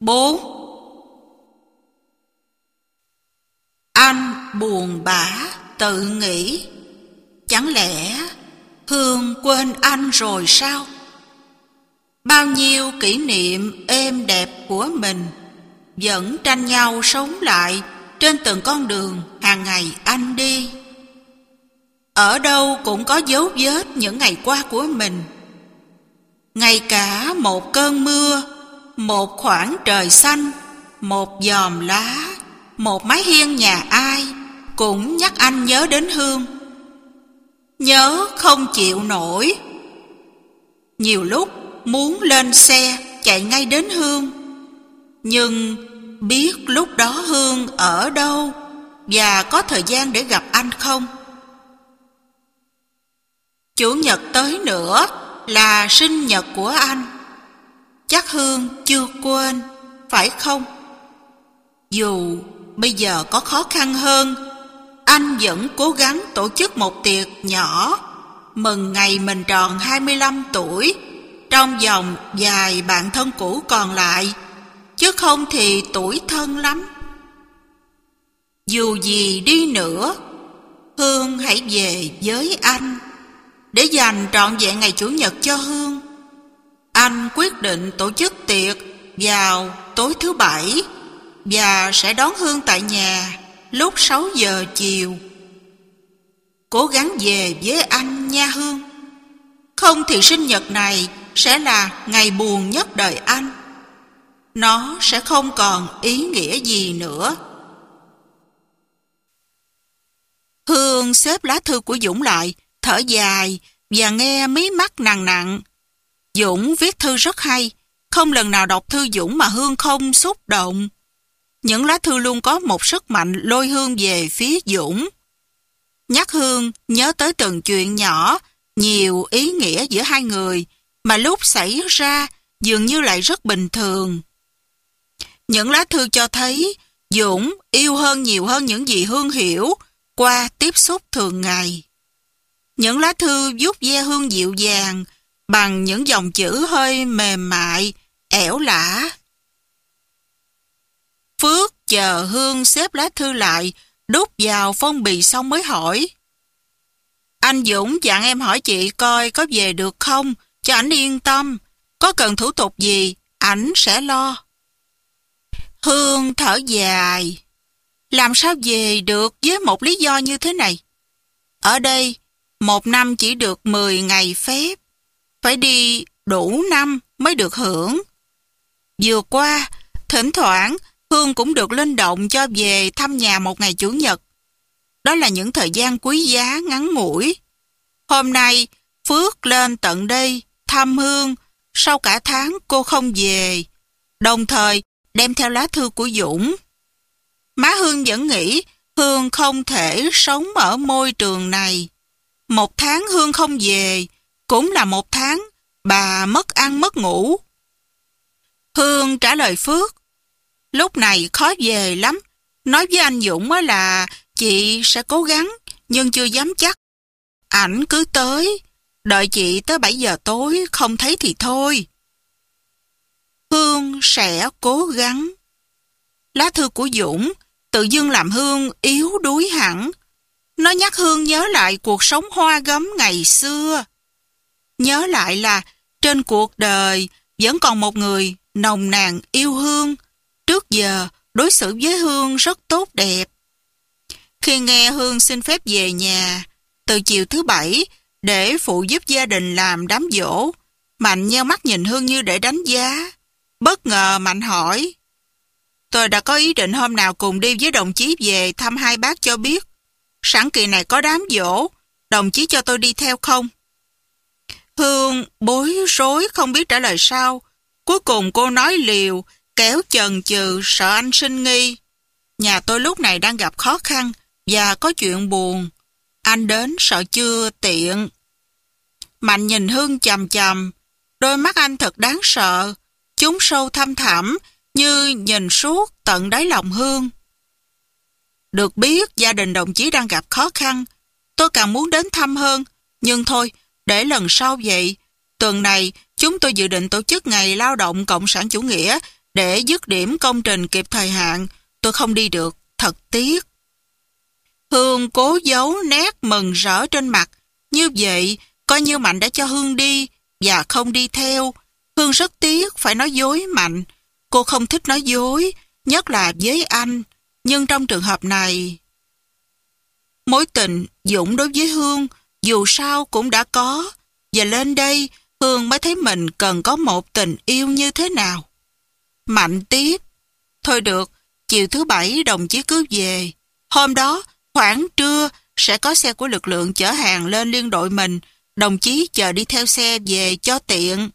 4. Anh buồn bã tự nghĩ, chẳng lẽ Hương quên anh rồi sao? Bao nhiêu kỷ niệm êm đẹp của mình vẫn tranh nhau sống lại trên từng con đường hàng ngày anh đi. Ở đâu cũng có dấu vết những ngày qua của mình. Ngay cả một cơn mưa, một khoảng trời xanh, một giòm lá, một mái hiên nhà ai cũng nhắc anh nhớ đến Hương. Nhớ không chịu nổi. Nhiều lúc muốn lên xe chạy ngay đến Hương, nhưng biết lúc đó Hương ở đâu và có thời gian để gặp anh không. Chủ nhật tới nữa là sinh nhật của anh. Chắc Hương chưa quên, phải không? Dù bây giờ có khó khăn hơn, anh vẫn cố gắng tổ chức một tiệc nhỏ mừng ngày mình tròn 25 tuổi trong vòng vài bạn thân cũ còn lại, chứ không thì tủi thân lắm. Dù gì đi nữa, Hương hãy về với anh để dành trọn vẹn ngày Chủ nhật cho Hương. Anh quyết định tổ chức tiệc vào tối thứ Bảy và sẽ đón Hương tại nhà lúc 6 giờ chiều. Cố gắng về với anh nha Hương. Không thì sinh nhật này sẽ là ngày buồn nhất đời anh. Nó sẽ không còn ý nghĩa gì nữa. Hương xếp lá thư của Dũng lại, thở dài và nghe mí mắt nặng nặng. Dũng viết thư rất hay, không lần nào đọc thư Dũng mà Hương không xúc động. Những lá thư luôn có một sức mạnh lôi Hương về phía Dũng. Nhắc Hương nhớ tới từng chuyện nhỏ, nhiều ý nghĩa giữa hai người, mà lúc xảy ra dường như lại rất bình thường. Những lá thư cho thấy Dũng yêu hơn nhiều hơn những gì Hương hiểu qua tiếp xúc thường ngày. Những lá thư vuốt ve Hương dịu dàng bằng những dòng chữ hơi mềm mại, ẻo lả. Phước chờ Hương xếp lá thư lại, đút vào phong bì xong mới hỏi: Anh Dũng dặn em hỏi chị coi có về được không, cho ảnh yên tâm. Có cần thủ tục gì, ảnh sẽ lo. Hương thở dài. Làm sao về được với một lý do như thế này? Ở đây, một năm chỉ được 10 ngày phép. Phải đi đủ năm mới được hưởng. Vừa qua, thỉnh thoảng Hương cũng được linh động cho về thăm nhà một ngày Chủ nhật. Đó là những thời gian quý giá ngắn ngủi. Hôm nay, Phước lên tận đây thăm Hương. Sau cả tháng cô không về, đồng thời đem theo lá thư của Dũng. Má Hương vẫn nghĩ Hương không thể sống ở môi trường này. Một tháng Hương không về, cũng là một tháng bà mất ăn mất ngủ. Hương trả lời Phước: Lúc này khó về lắm. Nói với anh Dũng là chị sẽ cố gắng, nhưng chưa dám chắc. Ảnh cứ tới, đợi chị tới 7 giờ tối, không thấy thì thôi. Hương sẽ cố gắng. Lá thư của Dũng tự dưng làm Hương yếu đuối hẳn. Nó nhắc Hương nhớ lại cuộc sống hoa gấm ngày xưa. Nhớ lại là trên cuộc đời vẫn còn một người nồng nàn yêu Hương. Trước giờ đối xử với Hương rất tốt đẹp. Khi nghe Hương xin phép về nhà từ chiều thứ Bảy để phụ giúp gia đình làm đám giỗ, Mạnh nheo mắt nhìn Hương như để đánh giá. Bất ngờ Mạnh hỏi: Tôi đã có ý định hôm nào cùng đi với đồng chí về thăm hai bác cho biết. Sẵn kỳ này có đám giỗ, đồng chí cho tôi đi theo không? Hương bối rối không biết trả lời sao. Cuối cùng cô nói liều, kéo chần chừ sợ anh sinh nghi. Nhà tôi lúc này đang gặp khó khăn và có chuyện buồn. Anh đến sợ chưa tiện. Mạnh nhìn Hương chằm chằm. Đôi mắt anh thật đáng sợ. Chúng sâu thăm thẳm như nhìn suốt tận đáy lòng Hương. Được biết gia đình đồng chí đang gặp khó khăn. Tôi càng muốn đến thăm hơn. Nhưng thôi, để lần sau vậy. Tuần này chúng tôi dự định tổ chức ngày lao động cộng sản chủ nghĩa Để dứt điểm công trình kịp thời hạn, tôi không đi được, thật tiếc. Hương cố giấu nét mừng rỡ trên mặt. Như vậy, coi như Mạnh đã cho Hương đi và không đi theo. Hương rất tiếc phải nói dối Mạnh. Cô không thích nói dối, nhất là với anh. Nhưng trong trường hợp này, mối tình Dũng đối với Hương dù sao cũng đã có. Và lên đây, Hương mới thấy mình cần có một tình yêu như thế nào. Mạnh tiếp. Thôi được, chiều thứ Bảy đồng chí cứ về. Hôm đó, khoảng trưa, sẽ có xe của lực lượng chở hàng lên liên đội mình. Đồng chí chờ đi theo xe về cho tiện.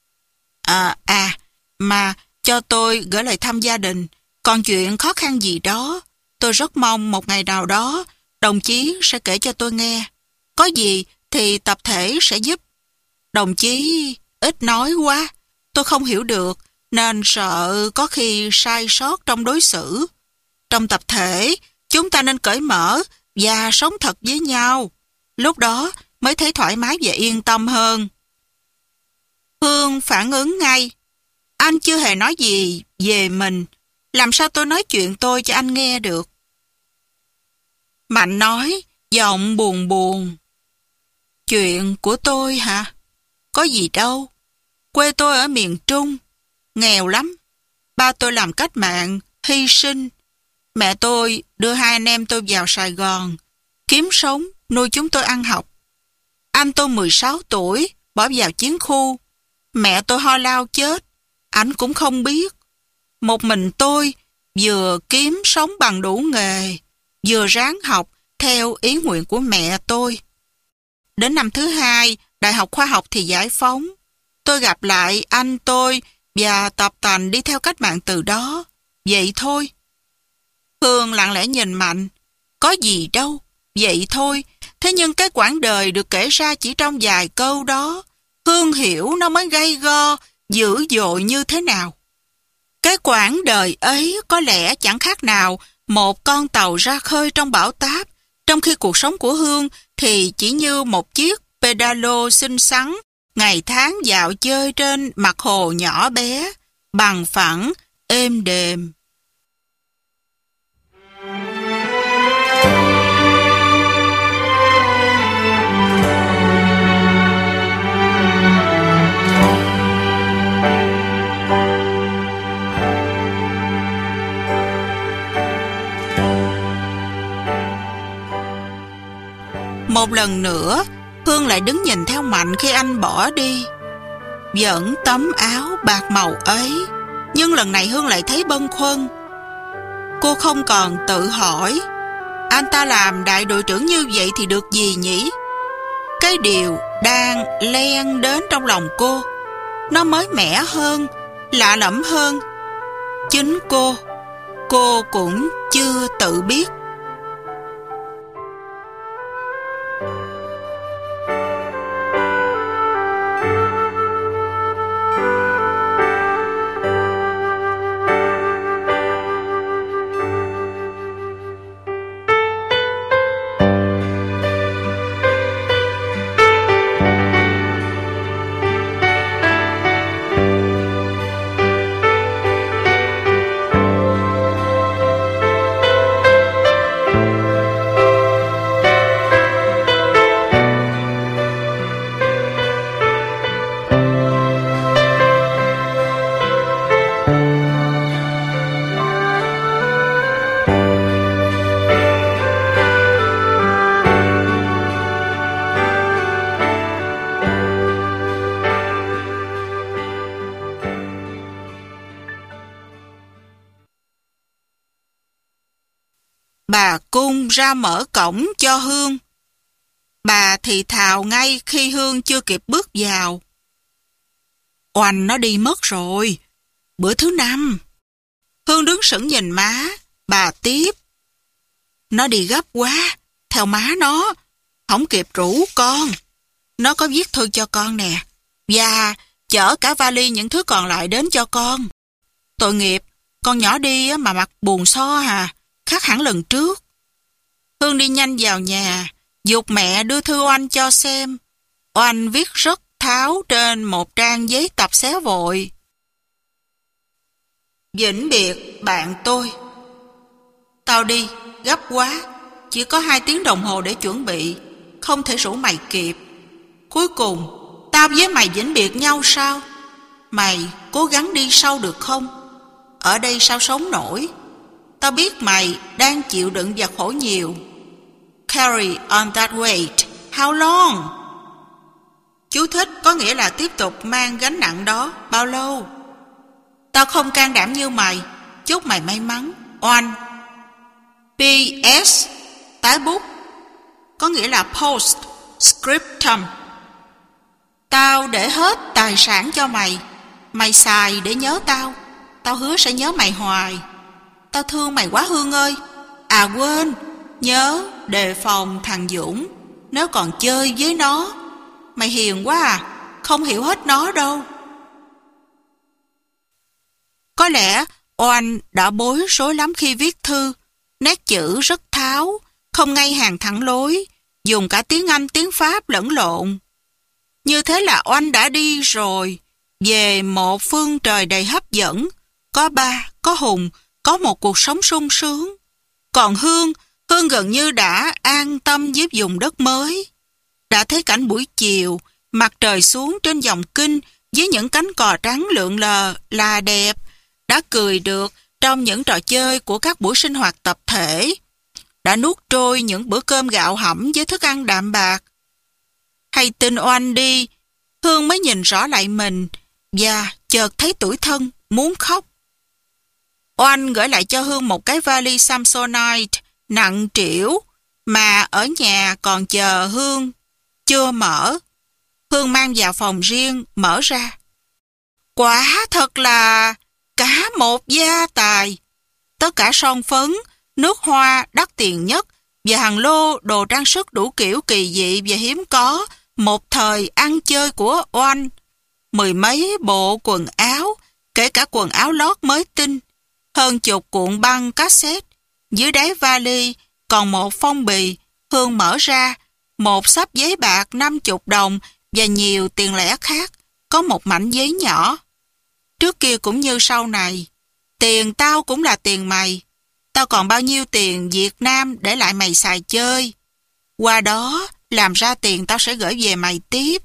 Mà cho tôi gửi lời thăm gia đình. Còn chuyện khó khăn gì đó, tôi rất mong một ngày nào đó, đồng chí sẽ kể cho tôi nghe. Có gì thì tập thể sẽ giúp. Đồng chí ít nói quá, tôi không hiểu được, nên sợ có khi sai sót trong đối xử. Trong tập thể, chúng ta nên cởi mở và sống thật với nhau. Lúc đó mới thấy thoải mái và yên tâm hơn. Hương phản ứng ngay. Anh chưa hề nói gì về mình. Làm sao tôi nói chuyện tôi cho anh nghe được? Mạnh nói, giọng buồn buồn. Chuyện của tôi hả? Có gì đâu. Quê tôi ở miền Trung. Nghèo lắm. Ba tôi làm cách mạng, hy sinh. Mẹ tôi đưa hai anh em tôi vào Sài Gòn, kiếm sống, nuôi chúng tôi ăn học. Anh tôi 16 tuổi, bỏ vào chiến khu. Mẹ tôi ho lao chết, ảnh cũng không biết. Một mình tôi vừa kiếm sống bằng đủ nghề, vừa ráng học theo ý nguyện của mẹ tôi. Đến năm thứ 2, Đại học Khoa học thì giải phóng. Tôi gặp lại anh tôi và tập tành đi theo cách mạng từ đó. Vậy thôi. Hương lặng lẽ nhìn Mạnh. Có gì đâu, vậy thôi. Thế nhưng cái quãng đời được kể ra chỉ trong vài câu đó, Hương hiểu nó mới gay go, dữ dội như thế nào. Cái quãng đời ấy có lẽ chẳng khác nào một con tàu ra khơi trong bão táp, trong khi cuộc sống của Hương thì chỉ như một chiếc pedalo xinh xắn, ngày tháng dạo chơi trên mặt hồ nhỏ bé, bằng phẳng, êm đềm. Một lần nữa, Hương lại đứng nhìn theo Mạnh khi anh bỏ đi. Vẫn tấm áo bạc màu ấy, nhưng lần này Hương lại thấy bâng khuâng. Cô không còn tự hỏi, anh ta làm đại đội trưởng như vậy thì được gì nhỉ? Cái điều đang len đến trong lòng cô, nó mới mẻ hơn, lạ lẫm hơn. Chính cô cũng chưa tự biết. Bà Cung ra mở cổng cho Hương. Bà thì thào ngay khi Hương chưa kịp bước vào. Oanh nó đi mất rồi, bữa thứ 5. Hương đứng sững nhìn má, bà tiếp. Nó đi gấp quá, theo má nó, không kịp rủ con. Nó có viết thư cho con nè, và chở cả vali những thứ còn lại đến cho con. Tội nghiệp, con nhỏ đi mà mặt buồn so à, khác hẳn lần trước. Hương đi nhanh vào nhà, giục mẹ đưa thư Oanh cho xem. Oanh viết rất tháo trên một trang giấy tập xé vội. Vĩnh biệt bạn tôi. Tao đi, gấp quá. Chỉ có 2 tiếng đồng hồ để chuẩn bị. Không thể rủ mày kịp. Cuối cùng, tao với mày vĩnh biệt nhau sao? Mày cố gắng đi sau được không? Ở đây sao sống nổi? Tao biết mày đang chịu đựng và khổ nhiều. Carry on that weight. How long? Chú thích có nghĩa là tiếp tục mang gánh nặng đó. Bao lâu? Tao không can đảm như mày. Chúc mày may mắn. Oan. P.S. Tái bút có nghĩa là post scriptum. Tao để hết tài sản cho mày. Mày xài để nhớ tao. Tao hứa sẽ nhớ mày hoài. Tao thương mày quá Hương ơi. À quên, nhớ đề phòng thằng Dũng. Nếu còn chơi với nó. Mày hiền quá à. Không hiểu hết nó đâu. Có lẽ Oanh đã bối rối lắm khi viết thư. Nét chữ rất tháo, không ngay hàng thẳng lối, dùng cả tiếng Anh tiếng Pháp lẫn lộn. Như thế là Oanh đã đi rồi, về một phương trời đầy hấp dẫn, có ba, có Hùng, có một cuộc sống sung sướng. Còn Hương gần như đã an tâm với vùng đất mới. Đã thấy cảnh buổi chiều, mặt trời xuống trên dòng kinh với những cánh cò trắng lượn lờ là đẹp, đã cười được trong những trò chơi của các buổi sinh hoạt tập thể, đã nuốt trôi những bữa cơm gạo hẩm với thức ăn đạm bạc. Hay tin Oanh đi, Hương mới nhìn rõ lại mình và chợt thấy tủi thân, muốn khóc. Oanh gửi lại cho Hương một cái vali Samsonite nặng trĩu mà ở nhà còn chờ Hương chưa mở. Hương mang vào phòng riêng, mở ra. Quả thật là cả một gia tài. Tất cả son phấn, nước hoa đắt tiền nhất và hàng lô đồ trang sức đủ kiểu kỳ dị và hiếm có một thời ăn chơi của Oanh. 10 mấy bộ quần áo, kể cả quần áo lót mới tinh, hơn chục cuộn băng cassette. Dưới đáy vali còn một phong bì. Hương mở ra, một xấp giấy bạc 50 đồng và nhiều tiền lẻ khác, có một mảnh giấy nhỏ. Trước kia cũng như sau này, tiền tao cũng là tiền mày. Tao còn bao nhiêu tiền Việt Nam để lại mày xài chơi. Qua đó, làm ra tiền tao sẽ gửi về mày tiếp.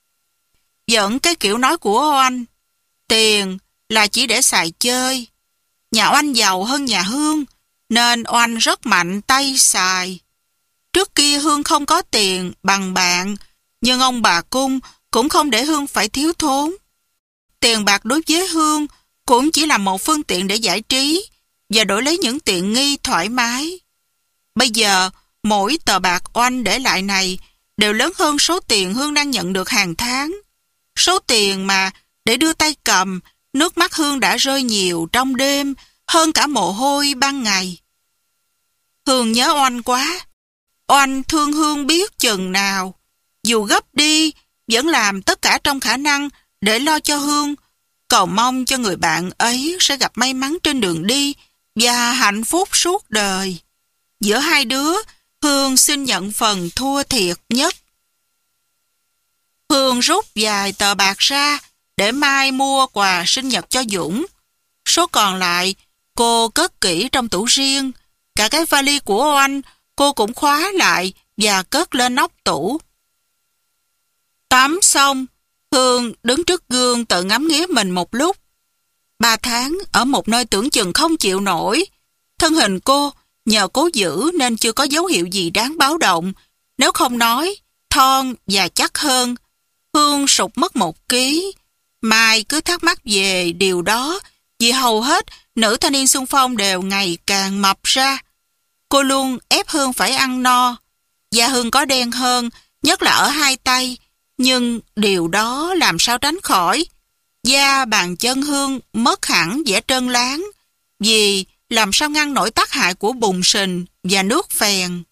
Vẫn cái kiểu nói của Oanh, tiền là chỉ để xài chơi. Nhà Oanh giàu hơn nhà Hương, nên Oanh rất mạnh tay xài. Trước kia Hương không có tiền bằng bạn, nhưng ông bà Cung cũng không để Hương phải thiếu thốn. Tiền bạc đối với Hương cũng chỉ là một phương tiện để giải trí và đổi lấy những tiện nghi thoải mái. Bây giờ, mỗi tờ bạc Oanh để lại này đều lớn hơn số tiền Hương đang nhận được hàng tháng. Số tiền mà để đưa tay cầm, nước mắt Hương đã rơi nhiều trong đêm, hơn cả mồ hôi ban ngày. Hương nhớ Oanh quá. Oanh thương Hương biết chừng nào. Dù gấp đi, vẫn làm tất cả trong khả năng để lo cho Hương, cầu mong cho người bạn ấy sẽ gặp may mắn trên đường đi và hạnh phúc suốt đời. Giữa hai đứa, Hương xin nhận phần thua thiệt nhất. Hương rút vài tờ bạc ra để mai mua quà sinh nhật cho Dũng. Số còn lại, cô cất kỹ trong tủ riêng. Cả cái vali của Oanh, cô cũng khóa lại và cất lên nóc tủ. Tắm xong, Hương đứng trước gương tự ngắm nghía mình một lúc. 3 tháng ở một nơi tưởng chừng không chịu nổi. Thân hình cô nhờ cố giữ nên chưa có dấu hiệu gì đáng báo động. Nếu không nói, thon và chắc hơn. Hương sụt mất 1 ký. Mai cứ thắc mắc về điều đó, vì hầu hết nữ thanh niên xung phong đều ngày càng mập ra. Cô luôn ép Hương phải ăn no. Da Hương có đen hơn, nhất là ở hai tay. Nhưng điều đó làm sao tránh khỏi. Da bàn chân Hương mất hẳn vẻ trơn láng, vì làm sao ngăn nổi tác hại của bùn sình và nước phèn.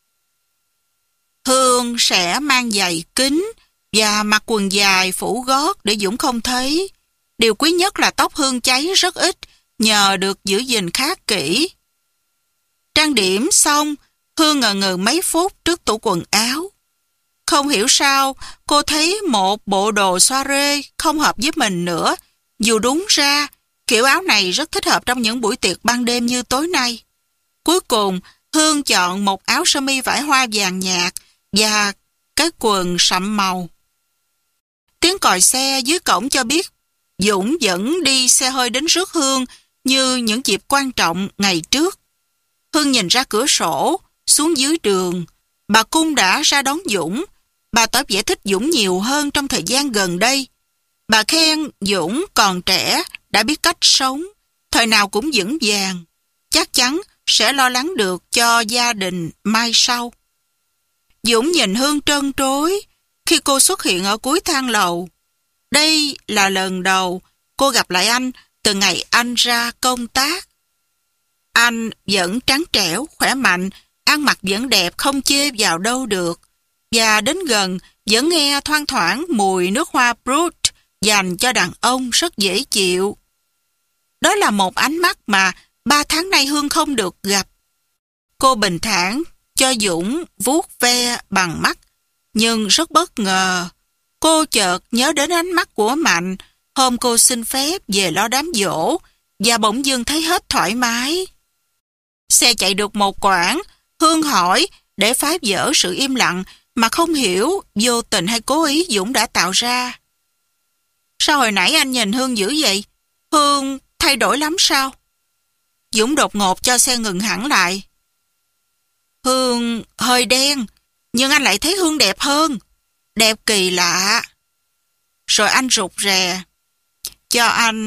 Hương sẽ mang giày kính và mặc quần dài phủ gót để Dũng không thấy. Điều quý nhất là tóc Hương cháy rất ít, nhờ được giữ gìn khá kỹ. Trang điểm xong, Hương ngần ngừ mấy phút trước tủ quần áo. Không hiểu sao, cô thấy một bộ đồ soirée không hợp với mình nữa. Dù đúng ra, Kiểu áo này rất thích hợp trong những buổi tiệc ban đêm như tối nay. Cuối cùng, Hương chọn một áo sơ mi vải hoa vàng nhạt và cái quần sậm màu. Tiếng còi xe dưới cổng cho biết Dũng vẫn đi xe hơi đến rước Hương như những dịp quan trọng ngày trước. Hương nhìn ra cửa sổ, xuống dưới đường. Bà Cung đã ra đón Dũng. Bà tỏ vẻ thích Dũng nhiều hơn trong thời gian gần đây. Bà khen Dũng còn trẻ, đã biết cách sống, thời nào cũng vững vàng. Chắc chắn sẽ lo lắng được cho gia đình mai sau. Dũng nhìn Hương trân trối khi cô xuất hiện ở cuối thang lầu. Đây là lần đầu cô gặp lại anh từ ngày anh ra công tác. Anh vẫn trắng trẻo, khỏe mạnh, ăn mặc vẫn đẹp, không chê vào đâu được. Và đến gần vẫn nghe thoang thoảng mùi nước hoa Brut dành cho đàn ông rất dễ chịu. Đó là một ánh mắt mà 3 tháng nay Hương không được gặp. Cô bình thản cho Dũng vuốt ve bằng mắt, nhưng rất bất ngờ. Cô chợt nhớ đến ánh mắt của Mạnh hôm cô xin phép về lo đám giỗ và bỗng dưng thấy hết thoải mái. Xe chạy được một quãng, Hương hỏi để phá vỡ sự im lặng mà không hiểu vô tình hay cố ý Dũng đã tạo ra. Sao hồi nãy anh nhìn Hương dữ vậy? Hương thay đổi lắm sao? Dũng đột ngột cho xe ngừng hẳn lại. Hương hơi đen, nhưng anh lại thấy Hương đẹp hơn. Đẹp kỳ lạ. Rồi anh rụt rè. Cho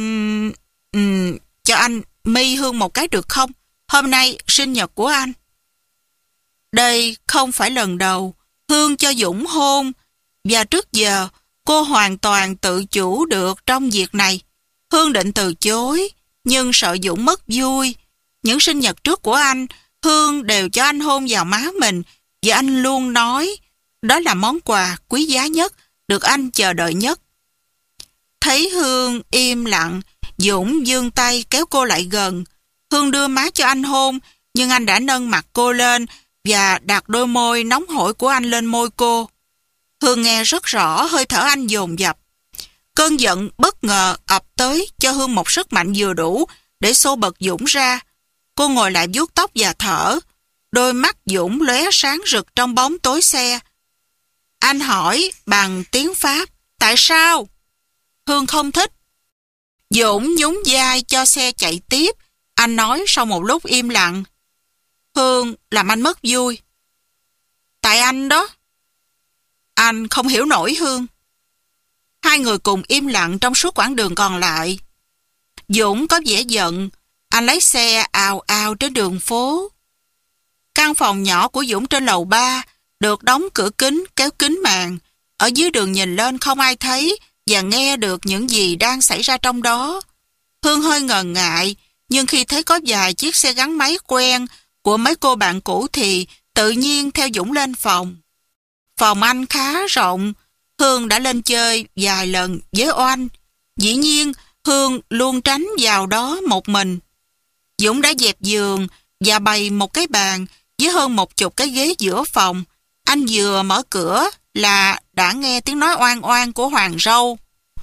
anh mi Hương một cái được không? Hôm nay sinh nhật của anh. Đây không phải lần đầu Hương cho Dũng hôn, và trước giờ cô hoàn toàn tự chủ được trong việc này. Hương định từ chối, nhưng sợ Dũng mất vui. Những sinh nhật trước của anh, Hương đều cho anh hôn vào má mình, và anh luôn nói đó là món quà quý giá nhất, được anh chờ đợi nhất. Thấy Hương im lặng, Dũng giương tay kéo cô lại gần. Hương đưa má cho anh hôn, nhưng anh đã nâng mặt cô lên và đặt đôi môi nóng hổi của anh lên môi cô. Hương nghe rất rõ hơi thở anh dồn dập. Cơn giận bất ngờ ập tới cho Hương một sức mạnh vừa đủ để xô bật Dũng ra. Cô ngồi lại vuốt tóc và thở. Đôi mắt Dũng lóe sáng rực trong bóng tối xe. Anh hỏi bằng tiếng Pháp, tại sao? Hương không thích. Dũng nhún vai cho xe chạy tiếp. Anh nói sau một lúc im lặng. Hương làm anh mất vui. Tại anh đó. Anh không hiểu nổi Hương. Hai người cùng im lặng trong suốt quãng đường còn lại. Dũng có vẻ giận. Anh lấy xe ào ào trên đường phố. Căn phòng nhỏ của Dũng trên lầu 3 được đóng cửa kính kéo kính màn. Ở dưới đường nhìn lên không ai thấy và nghe được những gì đang xảy ra trong đó. Hương hơi ngần ngại, nhưng khi thấy có vài chiếc xe gắn máy quen của mấy cô bạn cũ thì tự nhiên theo Dũng lên phòng. Phòng anh khá rộng. Hương đã lên chơi vài lần với Oanh. Dĩ nhiên Hương luôn tránh vào đó một mình. Dũng đã dẹp giường và bày một cái bàn với hơn 10 cái ghế giữa phòng. Anh vừa mở cửa là đã nghe tiếng nói oan oan của Hoàng Râu.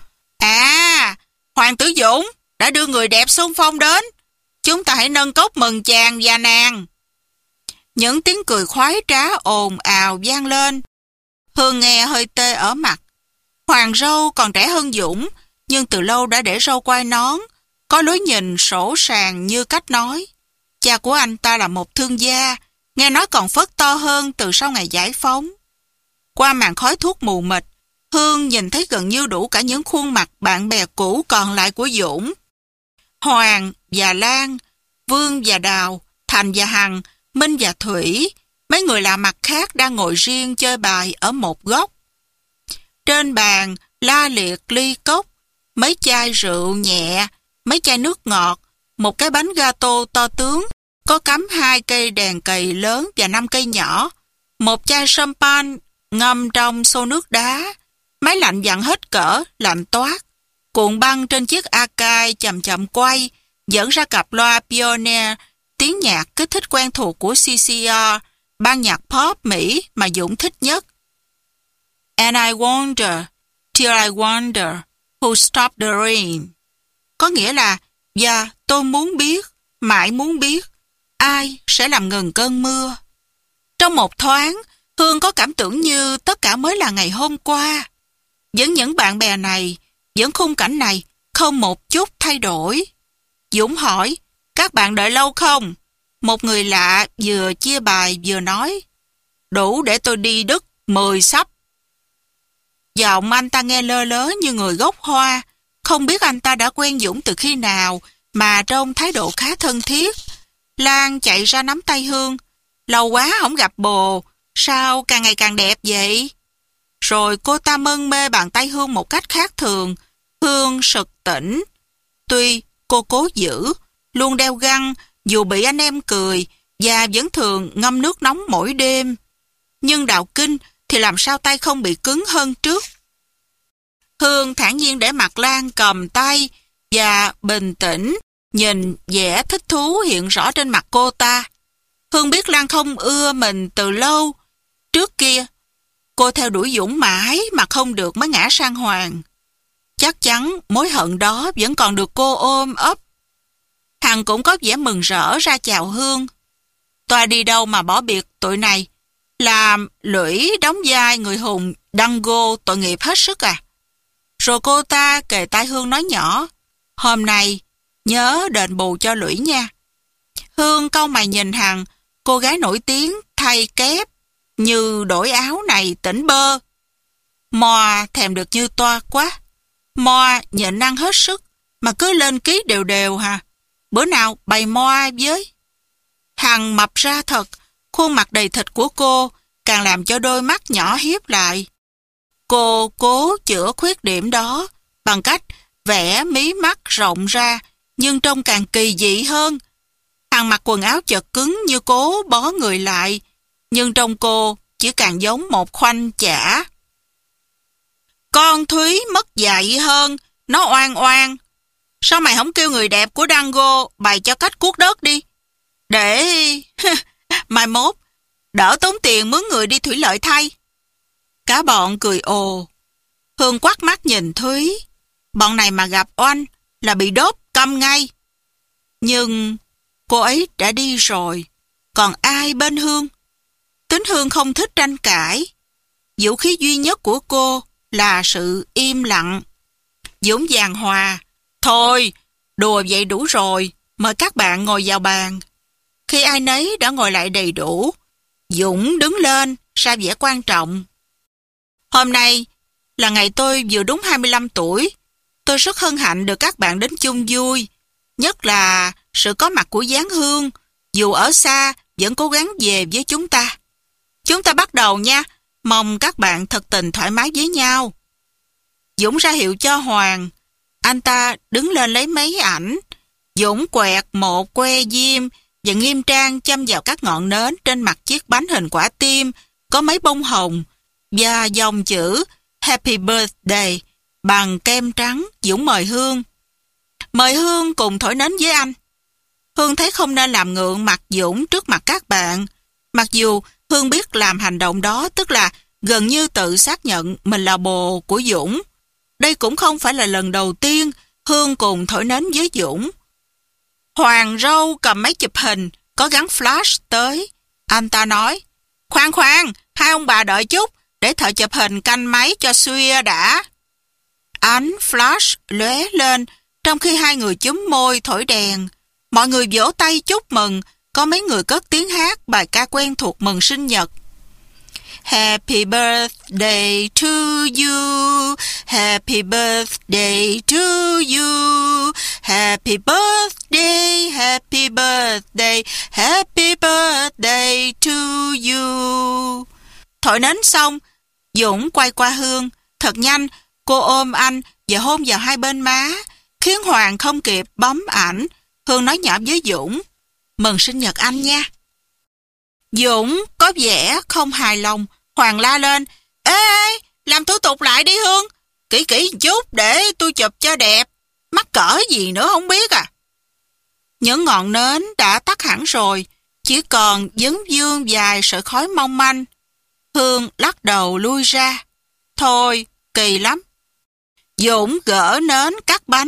À, Hoàng tử Dũng đã đưa người đẹp xung phong đến. Chúng ta hãy nâng cốc mừng chàng và nàng. Những tiếng cười khoái trá ồn ào vang lên. Hương nghe hơi tê ở mặt. Hoàng Râu còn trẻ hơn Dũng, nhưng từ lâu đã để râu quai nón, có lối nhìn sỗ sàng như cách nói. Cha của anh ta là một thương gia, nghe nói còn phất to hơn từ sau ngày giải phóng. Qua màn khói thuốc mù mịt, Hương nhìn thấy gần như đủ cả những khuôn mặt bạn bè cũ còn lại của Dũng. Hoàng và Lan, Vương và Đào, Thành và Hằng, Minh và Thủy, mấy người lạ mặt khác đang ngồi riêng chơi bài ở một góc. Trên bàn la liệt ly cốc, mấy chai rượu nhẹ, mấy chai nước ngọt, một cái bánh gato to tướng, có cắm 2 cây đèn cầy lớn và 5 cây nhỏ, một chai champagne ngâm trong xô nước đá, máy lạnh dặn hết cỡ, lạnh toát, cuộn băng trên chiếc Akai chậm chậm quay, dẫn ra cặp loa Pioneer, tiếng nhạc kích thích quen thuộc của CCR, ban nhạc pop Mỹ mà Dũng thích nhất. And I wonder, till I wonder, who stopped the rain. Có nghĩa là Và tôi muốn biết, mãi muốn biết, ai sẽ làm ngừng cơn mưa. Trong một thoáng, Hương có cảm tưởng như tất cả mới là ngày hôm qua. Vẫn những bạn bè này, vẫn khung cảnh này, không một chút thay đổi. Dũng hỏi, các bạn đợi lâu không? Một người lạ vừa chia bài vừa nói, đủ để tôi đi Đức 10 sắp. Giọng anh ta nghe lơ lớ như người gốc Hoa. Không biết anh ta đã quen Dũng từ khi nào mà trong thái độ khá thân thiết. Lan chạy ra nắm tay Hương. Lâu quá không gặp bồ, sao càng ngày càng đẹp vậy? Rồi cô ta mân mê bàn tay Hương một cách khác thường. Hương sực tỉnh. Tuy cô cố giữ, luôn đeo găng dù bị anh em cười và vẫn thường ngâm nước nóng mỗi đêm. Nhưng đạo kinh thì làm sao tay không bị cứng hơn trước. Hương thản nhiên để mặt Lan cầm tay và bình tĩnh nhìn vẻ thích thú hiện rõ trên mặt cô ta. Hương biết Lan không ưa mình từ lâu. Trước kia, cô theo đuổi Dũng mãi mà không được mới ngã sang Hoàng. Chắc chắn mối hận đó vẫn còn được cô ôm ấp. Hằng cũng có vẻ mừng rỡ ra chào Hương. Toa đi đâu mà bỏ biệt tụi này? Làm Lũy đóng vai người hùng Dango tội nghiệp hết sức à? Rồi cô ta kề tai Hương nói nhỏ, hôm nay nhớ đền bù cho Lũy nha. Hương cau mày nhìn Hằng, cô gái nổi tiếng thay kép như đổi áo này tỉnh bơ. Mo thèm được như Toa quá. Mo nhịn ăn hết sức mà cứ lên ký đều đều hả? Bữa nào bày mo với. Hằng mập ra thật, khuôn mặt đầy thịt của cô càng làm cho đôi mắt nhỏ hiếp lại. Cô cố chữa khuyết điểm đó bằng cách vẽ mí mắt rộng ra, nhưng trông càng kỳ dị hơn. Hằng mặc quần áo chật cứng như cố bó người lại, nhưng trông cô chỉ càng giống một khoanh chả. Con Thúy mất dạy hơn, nó oan oan. Sao mày không kêu người đẹp của Dango bày cho cách cuốc đất đi? Để mai mốt đỡ tốn tiền mướn người đi thủy lợi thay. Cả bọn cười ồ. Hương quắt mắt nhìn Thúy. Bọn này mà gặp oanh là bị đốt câm ngay. Nhưng cô ấy đã đi rồi. Còn ai bên Hương? Tính Hương không thích tranh cãi. Vũ khí duy nhất của cô là sự im lặng. Dũng giằng hòa. Thôi, đùa vậy đủ rồi. Mời các bạn ngồi vào bàn. Khi ai nấy đã ngồi lại đầy đủ, Dũng đứng lên, ra vẻ quan trọng. Hôm nay là ngày tôi vừa đúng 25 tuổi. Tôi rất hân hạnh được các bạn đến chung vui. Nhất là sự có mặt của Giáng Hương, dù ở xa vẫn cố gắng về với chúng ta. Chúng ta bắt đầu nha. Mong các bạn thật tình thoải mái với nhau. Dũng ra hiệu cho Hoàng. Anh ta đứng lên lấy máy ảnh. Dũng quẹt một que diêm và nghiêm trang châm vào các ngọn nến trên mặt chiếc bánh hình quả tim có mấy bông hồng và dòng chữ Happy Birthday bằng kem trắng. Dũng mời Hương. Mời Hương cùng thổi nến với anh. Hương thấy không nên làm ngượng mặt Dũng trước mặt các bạn. Mặc dù Hương biết làm hành động đó tức là gần như tự xác nhận mình là bồ của Dũng. Đây cũng không phải là lần đầu tiên Hương cùng thổi nến với Dũng. Hoàng Râu cầm máy chụp hình có gắn flash tới. Anh ta nói, khoan, hai ông bà đợi chút để thợ chụp hình canh máy cho xuya đã. Ánh flash lóe lên trong khi hai người chúm môi thổi đèn. Mọi người vỗ tay chúc mừng. Có mấy người cất tiếng hát bài ca quen thuộc mừng sinh nhật. Happy birthday to you, happy birthday to you, happy birthday, happy birthday, happy birthday to you. Thổi nến xong, Dũng quay qua Hương. Thật nhanh, cô ôm anh và hôn vào hai bên má, khiến Hoàng không kịp bấm ảnh. Hương nói nhỏ với Dũng, mừng sinh nhật anh nha. Dũng có vẻ không hài lòng. Hoàng la lên, ê, làm thủ tục lại đi Hương. Kỹ một chút để tôi chụp cho đẹp. Mắc cỡ gì nữa không biết à. Những ngọn nến đã tắt hẳn rồi, chỉ còn vấn vương vài sợi khói mong manh. Hương lắc đầu lui ra. Thôi, kỳ lắm. Dũng gỡ nến cắt bánh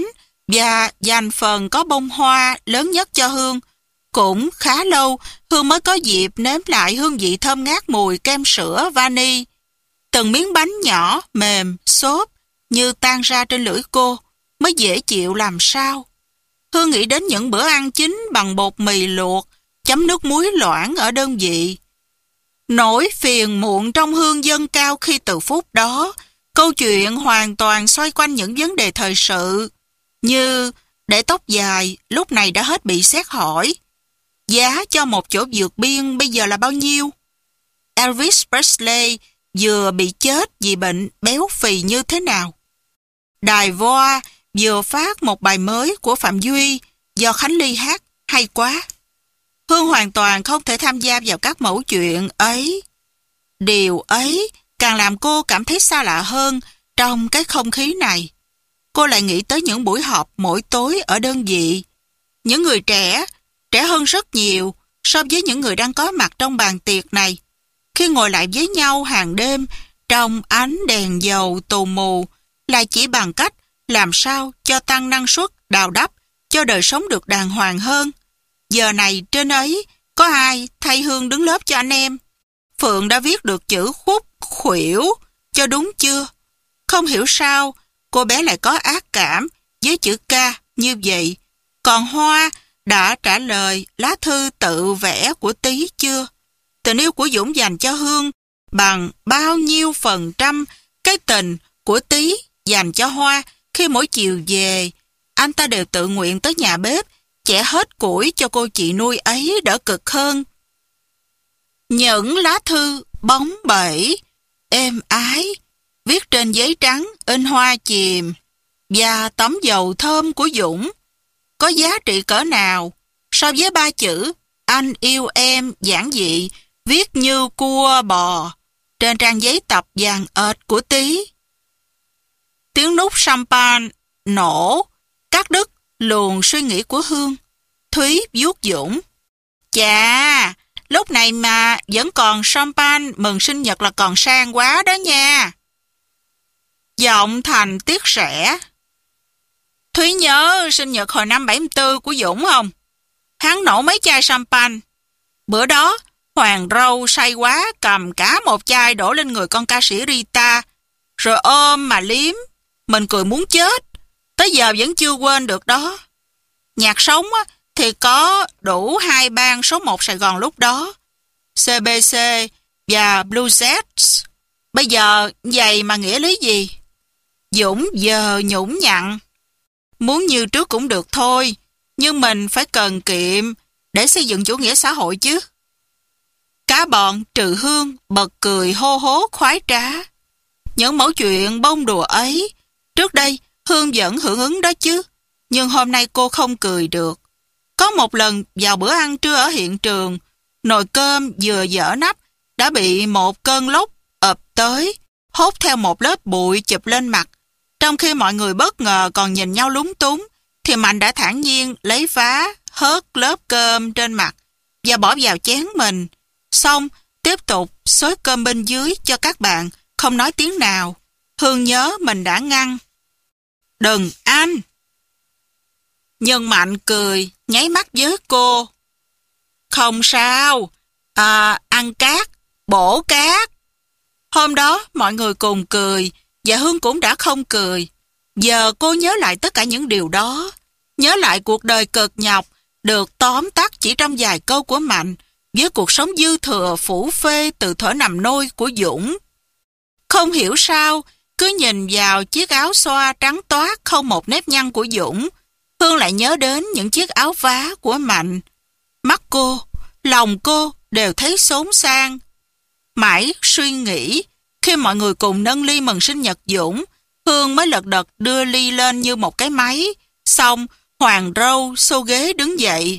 và dành phần có bông hoa lớn nhất cho Hương. Cũng khá lâu, Hương mới có dịp nếm lại hương vị thơm ngát mùi kem sữa vani. Từng miếng bánh nhỏ, mềm, xốp, như tan ra trên lưỡi cô, mới dễ chịu làm sao. Hương nghĩ đến những bữa ăn chính bằng bột mì luộc, chấm nước muối loãng ở đơn vị. Nỗi phiền muộn trong Hương dâng cao khi từ phút đó, câu chuyện hoàn toàn xoay quanh những vấn đề thời sự, như để tóc dài lúc này đã hết bị xét hỏi. Giá cho một chỗ vượt biên bây giờ là bao nhiêu? Elvis Presley vừa bị chết vì bệnh béo phì như thế nào? Đài VOA vừa phát một bài mới của Phạm Duy do Khánh Ly hát hay quá. Hương hoàn toàn không thể tham gia vào các mẩu chuyện ấy. Điều ấy càng làm cô cảm thấy xa lạ hơn trong cái không khí này. Cô lại nghĩ tới những buổi họp mỗi tối ở đơn vị. Những người trẻ hơn rất nhiều so với những người đang có mặt trong bàn tiệc này. Khi ngồi lại với nhau hàng đêm trong ánh đèn dầu tù mù là chỉ bằng cách làm sao cho tăng năng suất đào đắp cho đời sống được đàng hoàng hơn. Giờ này trên ấy có ai thay Hương đứng lớp cho anh em? Phượng đã viết được chữ khúc khuỷu cho đúng chưa? Không hiểu sao cô bé lại có ác cảm với chữ K như vậy. Còn Hoa đã trả lời lá thư tự vẽ của Tý chưa? Tình yêu của Dũng dành cho Hương bằng bao nhiêu % cái tình của Tý dành cho Hoa khi mỗi chiều về, anh ta đều tự nguyện tới nhà bếp chẻ hết củi cho cô chị nuôi ấy đỡ cực hơn. Những lá thư bóng bẩy, êm ái, viết trên giấy trắng in hoa chìm và tấm dầu thơm của Dũng có giá trị cỡ nào so với 3 chữ anh yêu em giản dị viết như cua bò trên trang giấy tập vàng ệt của Tý. Tiếng nút champagne nổ cắt đứt luồng suy nghĩ của Hương. Thúy vuốt Dũng. Chà, lúc này mà vẫn còn champagne mừng sinh nhật là còn sang quá đó nha. Giọng Thành tiếc rẻ. Thúy nhớ sinh nhật hồi năm 74 của Dũng không? Hắn nổ mấy chai champagne. Bữa đó, Hoàng Râu say quá cầm cả một chai đổ lên người con ca sĩ Rita, rồi ôm mà liếm. Mình cười muốn chết. Tới giờ vẫn chưa quên được đó. Nhạc sống thì có đủ 2 bang số 1 Sài Gòn lúc đó, CBC và Blue Jets. Bây giờ vậy mà nghĩa lý gì? Dũng giờ nhũng nhặn. Muốn như trước cũng được thôi, nhưng mình phải cần kiệm để xây dựng chủ nghĩa xã hội chứ. Cả bọn trừ Hương bật cười hô hố khoái trá. Những mẩu chuyện bông đùa ấy, trước đây Hương vẫn hưởng ứng đó chứ, nhưng hôm nay cô không cười được. Có một lần vào bữa ăn trưa ở hiện trường, nồi cơm vừa dở nắp đã bị một cơn lốc ập tới, hốt theo một lớp bụi chụp lên mặt. Trong khi mọi người bất ngờ còn nhìn nhau lúng túng, thì Mạnh đã thản nhiên lấy vá, hớt lớp cơm trên mặt và bỏ vào chén mình. Xong, tiếp tục xới cơm bên dưới cho các bạn, không nói tiếng nào. Hương nhớ mình đã ngăn. Đừng anh! Nhưng Mạnh cười, nháy mắt với cô. Không sao, ăn cát, bổ cát. Hôm đó mọi người cùng cười, và Hương cũng đã không cười. Giờ cô nhớ lại tất cả những điều đó, nhớ lại cuộc đời cực nhọc, được tóm tắt chỉ trong vài câu của Mạnh, với cuộc sống dư thừa phủ phê từ thuở nằm nôi của Dũng. Không hiểu sao, cứ nhìn vào chiếc áo xoa trắng toát không một nếp nhăn của Dũng, Hương lại nhớ đến những chiếc áo vá của Mạnh. Mắt cô, lòng cô đều thấy xốn sang. Mãi suy nghĩ, khi mọi người cùng nâng ly mừng sinh nhật Dũng, Hương mới lật đật đưa ly lên như một cái máy. Xong, Hoàng Râu xô ghế đứng dậy.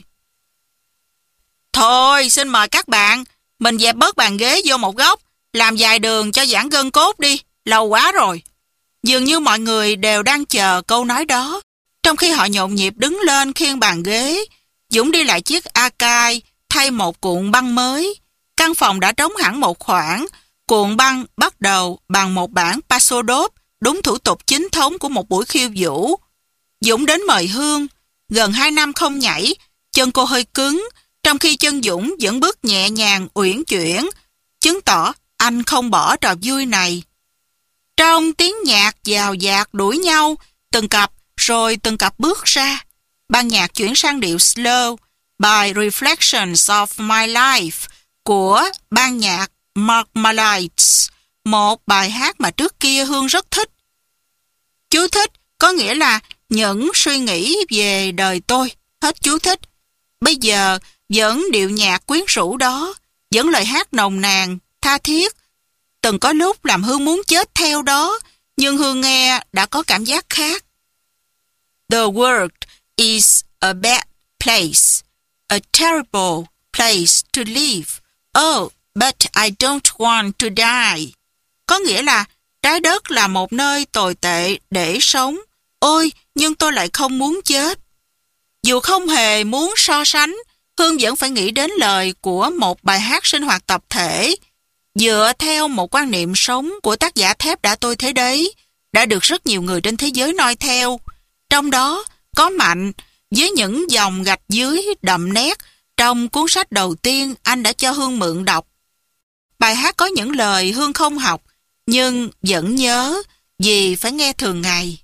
Thôi, xin mời các bạn, mình dẹp bớt bàn ghế vô một góc, làm dài đường cho giãn gân cốt đi, lâu quá rồi. Dường như mọi người đều đang chờ câu nói đó. Trong khi họ nhộn nhịp đứng lên khiêng bàn ghế, Dũng đi lại chiếc Akai thay một cuộn băng mới. Căn phòng đã trống hẳn một khoảng. Cuộn băng bắt đầu bằng một bản pasodop, đúng thủ tục chính thống của một buổi khiêu vũ. Dũng đến mời Hương. Gần 2 năm không nhảy, chân cô hơi cứng, trong khi chân Dũng vẫn bước nhẹ nhàng, uyển chuyển, chứng tỏ anh không bỏ trò vui này. Trong tiếng nhạc dào dạt đuổi nhau, từng cặp bước ra. Ban nhạc chuyển sang điệu slow, by Reflections of My Life của ban nhạc Mark Malites, một bài hát mà trước kia Hương rất thích. Chú thích có nghĩa là những suy nghĩ về đời tôi, hết chú thích. Bây giờ vẫn điệu nhạc quyến rũ đó, vẫn lời hát nồng nàn, tha thiết. Từng có lúc làm Hương muốn chết theo đó, nhưng Hương nghe đã có cảm giác khác. The world is a bad place, a terrible place to live. Oh, but I don't want to die. Có nghĩa là trái đất là một nơi tồi tệ để sống. Ôi, nhưng tôi lại không muốn chết. Dù không hề muốn so sánh, Hương vẫn phải nghĩ đến lời của một bài hát sinh hoạt tập thể, dựa theo một quan niệm sống của tác giả Thép Đã Tôi Thế Đấy, đã được rất nhiều người trên thế giới noi theo. Trong đó có Mạnh, với những dòng gạch dưới đậm nét trong cuốn sách đầu tiên anh đã cho Hương mượn đọc. Bài hát có những lời Hương không học, nhưng vẫn nhớ vì phải nghe thường ngày.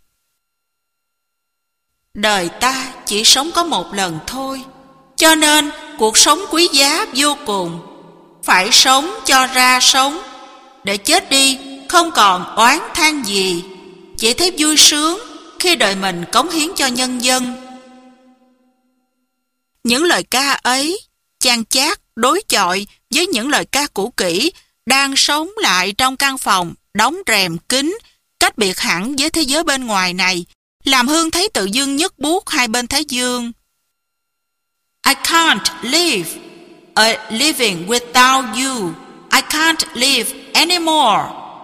Đời ta chỉ sống có một lần thôi, cho nên cuộc sống quý giá vô cùng. Phải sống cho ra sống, để chết đi không còn oán than gì, chỉ thấy vui sướng khi đời mình cống hiến cho nhân dân. Những lời ca ấy chan chát đối chọi với những lời ca cũ kỹ đang sống lại trong căn phòng đóng rèm kín, cách biệt hẳn với thế giới bên ngoài này, làm Hương thấy tự dưng nhức buốt hai bên thái dương. I can't live a living without you. I can't live anymore.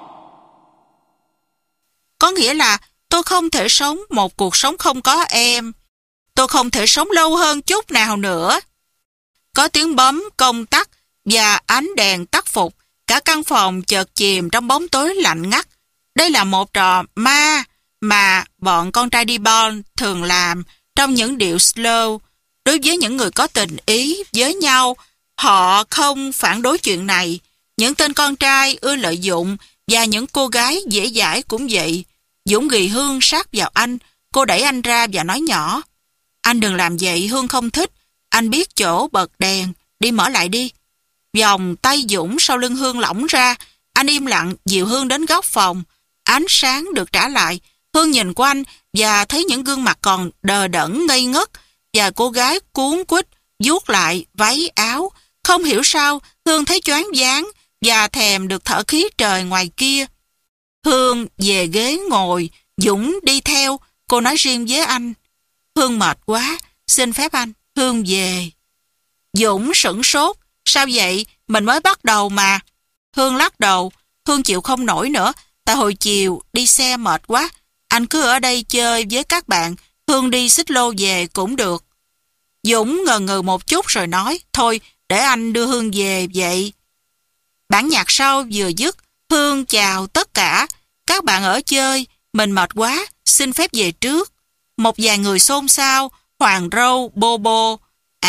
Có nghĩa là tôi không thể sống một cuộc sống không có em. Tôi không thể sống lâu hơn chút nào nữa. Có tiếng bấm công tắc và ánh đèn tắt phục. Cả căn phòng chợt chìm trong bóng tối lạnh ngắt. Đây là một trò ma mà bọn con trai đi bon thường làm trong những điệu slow. Đối với những người có tình ý với nhau, họ không phản đối chuyện này. Những tên con trai ưa lợi dụng và những cô gái dễ dãi cũng vậy. Dũng ghì Hương sát vào anh, cô đẩy anh ra và nói nhỏ: Anh đừng làm vậy, Hương không thích. Anh biết chỗ bật đèn, đi mở lại đi. Vòng tay Dũng sau lưng Hương lỏng ra, anh im lặng dìu Hương đến góc phòng. Ánh sáng được trả lại, Hương nhìn quanh và thấy những gương mặt còn đờ đẫn ngây ngất, và cô gái cuống quýt vuốt lại váy áo. Không hiểu sao Hương thấy choáng váng và thèm được thở khí trời ngoài kia. Hương về ghế ngồi, Dũng đi theo. Cô nói riêng với anh: Hương mệt quá, xin phép anh, Hương về. Dũng sửng sốt: Sao vậy? Mình mới bắt đầu mà. Hương lắc đầu: Hương chịu không nổi nữa, tại hồi chiều đi xe mệt quá. Anh cứ ở đây chơi với các bạn, Hương đi xích lô về cũng được. Dũng ngờ ngừ một chút rồi nói: Thôi, để anh đưa Hương về vậy. Bản nhạc sau vừa dứt, Hương chào tất cả: Các bạn ở chơi, mình mệt quá, xin phép về trước. Một vài người xôn xao: Hoàng râu, bô bô.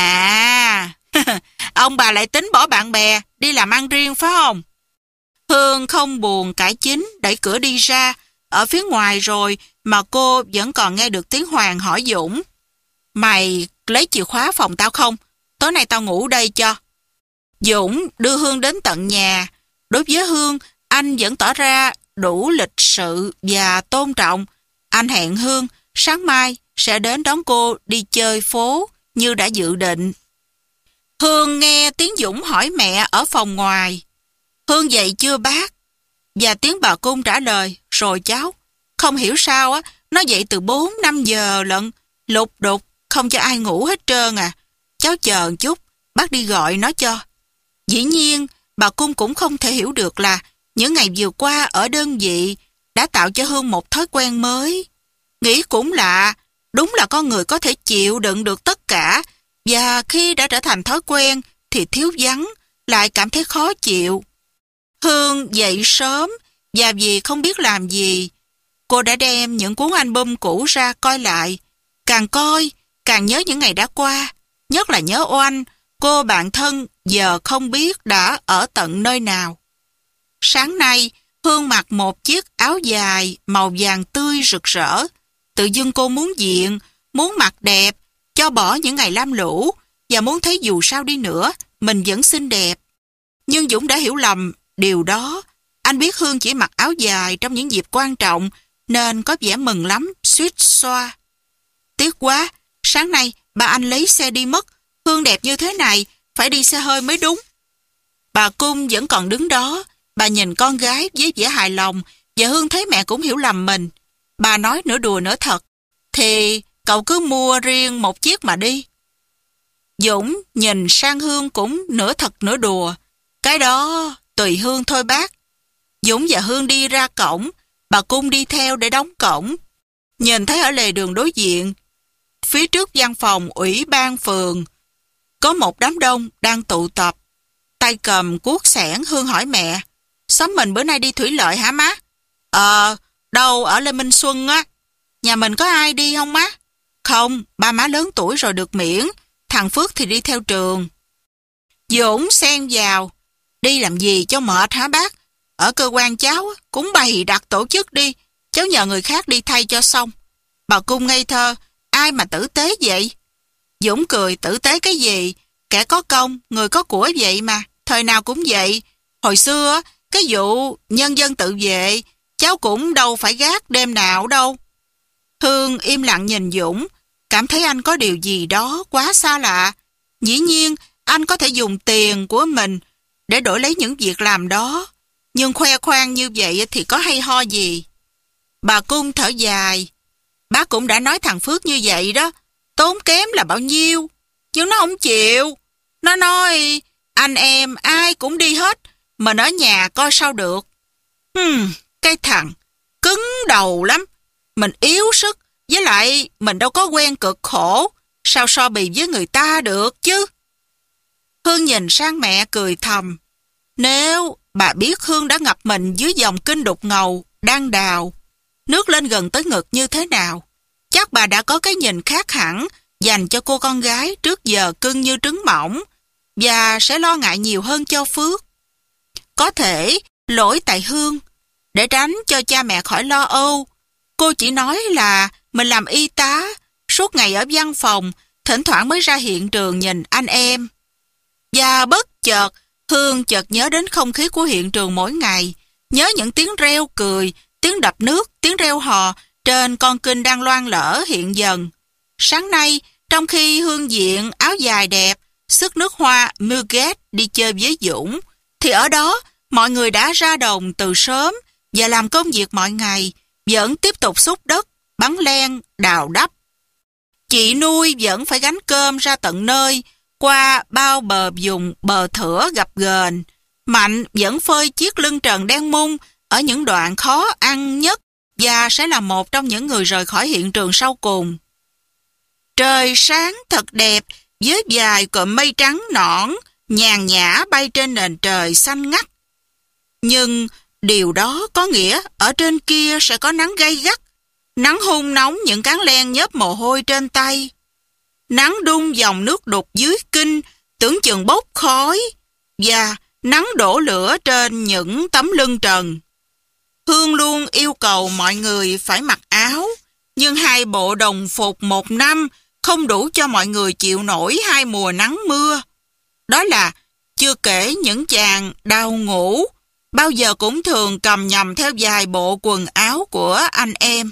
À, ông bà lại tính bỏ bạn bè, đi làm ăn riêng phải không? Hương không buồn cãi chính, đẩy cửa đi ra. Ở phía ngoài rồi mà cô vẫn còn nghe được tiếng Hoàng hỏi Dũng: Mày lấy chìa khóa phòng tao không? Tối nay tao ngủ đây cho. Dũng đưa Hương đến tận nhà. Đối với Hương, anh vẫn tỏ ra đủ lịch sự và tôn trọng. Anh hẹn Hương sáng mai sẽ đến đón cô đi chơi phố như đã dự định. Hương nghe tiếng Dũng hỏi mẹ ở phòng ngoài: Hương dậy chưa bác? Và tiếng bà Cung trả lời: Rồi cháu. Không hiểu sao á, nó dậy từ 4-5 giờ lận, lục đục, không cho ai ngủ hết trơn à. Cháu chờ chút, bác đi gọi nó cho. Dĩ nhiên, bà Cung cũng không thể hiểu được là những ngày vừa qua ở đơn vị đã tạo cho Hương một thói quen mới. Nghĩ cũng lạ, đúng là con người có thể chịu đựng được tất cả, và khi đã trở thành thói quen thì thiếu vắng, lại cảm thấy khó chịu. Hương dậy sớm, và vì không biết làm gì, cô đã đem những cuốn album cũ ra coi lại. Càng coi, càng nhớ những ngày đã qua, nhất là nhớ Oanh, cô bạn thân giờ không biết đã ở tận nơi nào. Sáng nay, Hương mặc một chiếc áo dài màu vàng tươi rực rỡ. Tự dưng cô muốn diện, muốn mặc đẹp, cho bỏ những ngày lam lũ và muốn thấy dù sao đi nữa, mình vẫn xinh đẹp. Nhưng Dũng đã hiểu lầm điều đó. Anh biết Hương chỉ mặc áo dài trong những dịp quan trọng nên có vẻ mừng lắm, suýt xoa. Tiếc quá, sáng nay ba anh lấy xe đi mất. Hương đẹp như thế này, phải đi xe hơi mới đúng. Bà Cung vẫn còn đứng đó. Bà nhìn con gái với vẻ hài lòng và Hương thấy mẹ cũng hiểu lầm mình. Bà nói nửa đùa nửa thật. Thì cậu cứ mua riêng một chiếc mà đi. Dũng nhìn sang Hương cũng nửa thật nửa đùa. Cái đó tùy Hương thôi bác. Dũng và Hương đi ra cổng. Bà Cung đi theo để đóng cổng. Nhìn thấy ở lề đường đối diện, phía trước văn phòng ủy ban phường, có một đám đông đang tụ tập. Tay cầm cuốc xẻng, Hương hỏi mẹ, xóm mình bữa nay đi thủy lợi hả má? Đâu ở Lê Minh Xuân á. Nhà mình có ai đi không má? Không, ba má lớn tuổi rồi được miễn. Thằng Phước thì đi theo trường. Dũng xen vào, đi làm gì cho mệt hả bác? Ở cơ quan cháu cũng bày đặt tổ chức đi, cháu nhờ người khác đi thay cho xong. Bà Cung ngây thơ, ai mà tử tế vậy? Dũng cười, tử tế cái gì? Kẻ có công, người có của vậy mà, thời nào cũng vậy. Hồi xưa, cái vụ nhân dân tự vệ, cháu cũng đâu phải gác đêm nào đâu. Hương im lặng nhìn Dũng, cảm thấy anh có điều gì đó quá xa lạ. Dĩ nhiên, anh có thể dùng tiền của mình để đổi lấy những việc làm đó. Nhưng khoe khoang như vậy thì có hay ho gì? Bà Cung thở dài. Bác cũng đã nói thằng Phước như vậy đó. Tốn kém là bao nhiêu? Nhưng nó không chịu. Nó nói anh em ai cũng đi hết. Mình ở nhà coi sao được. Cái thằng cứng đầu lắm. Mình yếu sức. Với lại mình đâu có quen cực khổ. Sao so bì với người ta được chứ? Hương nhìn sang mẹ cười thầm. Nếu bà biết Hương đã ngập mình dưới dòng kinh đục ngầu đang đào, nước lên gần tới ngực như thế nào, chắc bà đã có cái nhìn khác hẳn dành cho cô con gái trước giờ cưng như trứng mỏng và sẽ lo ngại nhiều hơn cho Phước. Có thể lỗi tại Hương. Để tránh cho cha mẹ khỏi lo âu, cô chỉ nói là mình làm y tá, suốt ngày ở văn phòng, thỉnh thoảng mới ra hiện trường nhìn anh em. Và bất chợt, Hương chợt nhớ đến không khí của hiện trường mỗi ngày, nhớ những tiếng reo cười, tiếng đập nước, tiếng reo hò trên con kênh đang loang lỡ hiện dần. Sáng nay, trong khi Hương diện áo dài đẹp, xức nước hoa Muget đi chơi với Dũng, thì ở đó mọi người đã ra đồng từ sớm và làm công việc mọi ngày, vẫn tiếp tục xúc đất, bắn len, đào đắp. Chị nuôi vẫn phải gánh cơm ra tận nơi, qua bao bờ vùng bờ thửa gập ghềnh. Mạnh vẫn phơi chiếc lưng trần đen mung ở những đoạn khó ăn nhất và sẽ là một trong những người rời khỏi hiện trường sau cùng. Trời sáng thật đẹp với vài cụm mây trắng nõn nhàn nhã bay trên nền trời xanh ngắt. Nhưng điều đó có nghĩa ở trên kia sẽ có nắng gay gắt, nắng hun nóng những cán len nhớp mồ hôi trên tay. Nắng đun dòng nước đục dưới kinh tưởng chừng bốc khói và nắng đổ lửa trên những tấm lưng trần. Hương luôn yêu cầu mọi người phải mặc áo, nhưng 2 bộ đồng phục 1 năm không đủ cho mọi người chịu nổi 2 mùa nắng mưa. Đó là chưa kể những chàng đào ngũ, bao giờ cũng thường cầm nhầm theo vài bộ quần áo của anh em.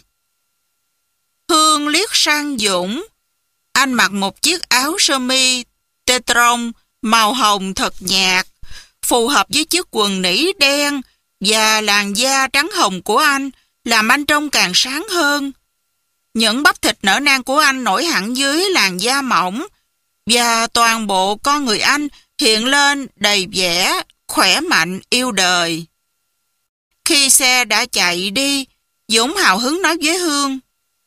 Hương liếc sang Dũng. Anh mặc một chiếc áo sơ mi tetron màu hồng thật nhạt, phù hợp với chiếc quần nỉ đen và làn da trắng hồng của anh, làm anh trông càng sáng hơn. Những bắp thịt nở nang của anh nổi hẳn dưới làn da mỏng, và toàn bộ con người anh hiện lên đầy vẻ khỏe mạnh yêu đời. Khi xe đã chạy đi, Dũng hào hứng nói với Hương: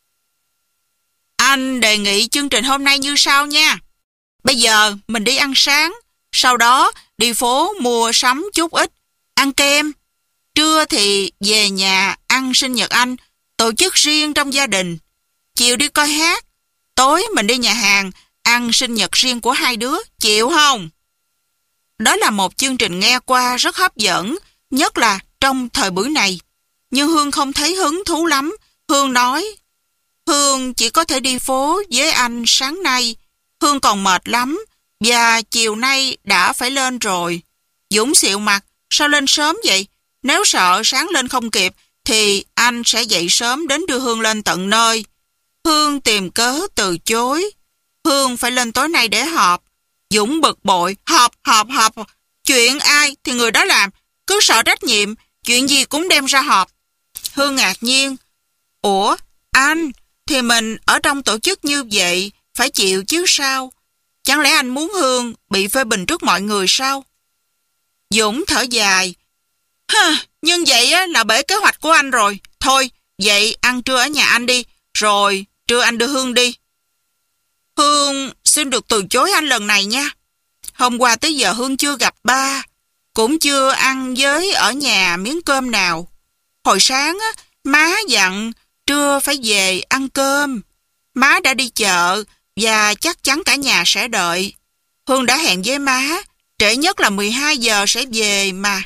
Anh đề nghị chương trình hôm nay như sau nha. Bây giờ mình đi ăn sáng, sau đó đi phố mua sắm chút ít, ăn kem. Trưa thì về nhà ăn sinh nhật anh, tổ chức riêng trong gia đình. Chiều đi coi hát, tối mình đi nhà hàng ăn sinh nhật riêng của hai đứa, chịu không? Đó là một chương trình nghe qua rất hấp dẫn, nhất là trong thời buổi này. Nhưng Hương không thấy hứng thú lắm. Hương nói, Hương chỉ có thể đi phố với anh sáng nay. Hương còn mệt lắm, và chiều nay đã phải lên rồi. Dũng xịu mặt, sao lên sớm vậy? Nếu sợ sáng lên không kịp, thì anh sẽ dậy sớm đến đưa Hương lên tận nơi. Hương tìm cớ từ chối. Hương phải lên tối nay để họp. Dũng bực bội, họp. Chuyện ai thì người đó làm, cứ sợ trách nhiệm, chuyện gì cũng đem ra họp. Hương ngạc nhiên, ủa, anh, thì mình ở trong tổ chức như vậy, phải chịu chứ sao? Chẳng lẽ anh muốn Hương bị phê bình trước mọi người sao? Dũng thở dài, nhưng vậy là bể kế hoạch của anh rồi. Thôi, vậy ăn trưa ở nhà anh đi, rồi trưa anh đưa Hương đi. Hương xin được từ chối anh lần này nha. Hôm qua tới giờ Hương chưa gặp ba, cũng chưa ăn với ở nhà miếng cơm nào. Hồi sáng má dặn trưa phải về ăn cơm. Má đã đi chợ và chắc chắn cả nhà sẽ đợi. Hương đã hẹn với má, trễ nhất là 12 giờ sẽ về mà.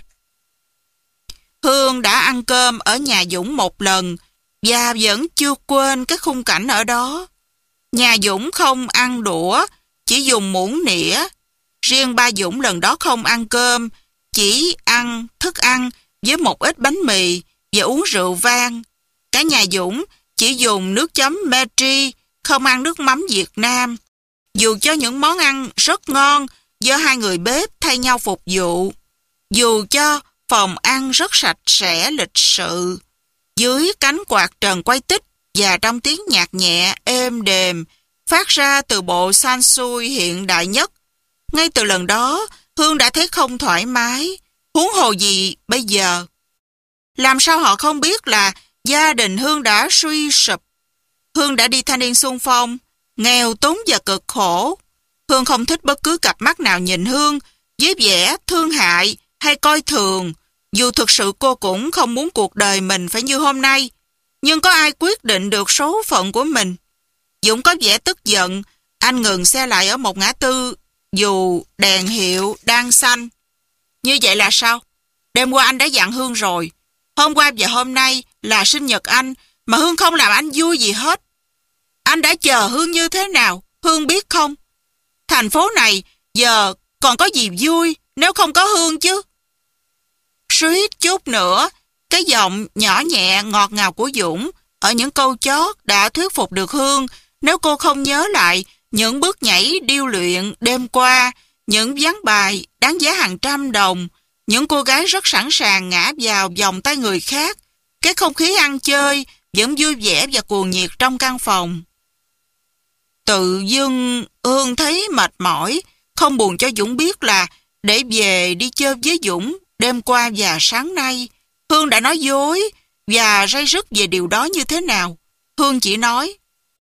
Hương đã ăn cơm ở nhà Dũng một lần và vẫn chưa quên cái khung cảnh ở đó. Nhà Dũng không ăn đũa, chỉ dùng muỗng nĩa. Riêng ba Dũng lần đó không ăn cơm, chỉ ăn thức ăn với một ít bánh mì và uống rượu vang. Cả nhà Dũng chỉ dùng nước chấm Maggi, không ăn nước mắm Việt Nam. Dù cho những món ăn rất ngon do hai người bếp thay nhau phục vụ. Dù cho phòng ăn rất sạch sẽ lịch sự. Dưới cánh quạt trần quay tích và trong tiếng nhạc nhẹ êm đềm phát ra từ bộ san sui hiện đại nhất. Ngay từ lần đó, Hương đã thấy không thoải mái, huống hồ gì bây giờ. Làm sao họ không biết là gia đình Hương đã suy sụp. Hương đã đi thanh niên xung phong, nghèo túng và cực khổ. Hương không thích bất cứ cặp mắt nào nhìn Hương với vẻ thương hại hay coi thường, dù thực sự cô cũng không muốn cuộc đời mình phải như hôm nay. Nhưng có ai quyết định được số phận của mình? Dũng có vẻ tức giận, anh ngừng xe lại ở một ngã tư dù đèn hiệu đang xanh. Như vậy là sao? Đêm qua anh đã dặn Hương rồi. Hôm qua và hôm nay là sinh nhật anh, mà Hương không làm anh vui gì hết. Anh đã chờ Hương như thế nào, Hương biết không? Thành phố này giờ còn có gì vui nếu không có Hương chứ? Suýt chút nữa, cái giọng nhỏ nhẹ ngọt ngào của Dũng ở những câu chót đã thuyết phục được Hương nếu cô không nhớ lại những bước nhảy điêu luyện đêm qua, những ván bài đáng giá hàng trăm đồng, những cô gái rất sẵn sàng ngã vào vòng tay người khác, cái không khí ăn chơi vẫn vui vẻ và cuồng nhiệt trong căn phòng. Tự dưng Hương thấy mệt mỏi, không buồn cho Dũng biết là để về đi chơi với Dũng đêm qua và sáng nay. Hương đã nói dối và ray rứt về điều đó như thế nào. Hương chỉ nói,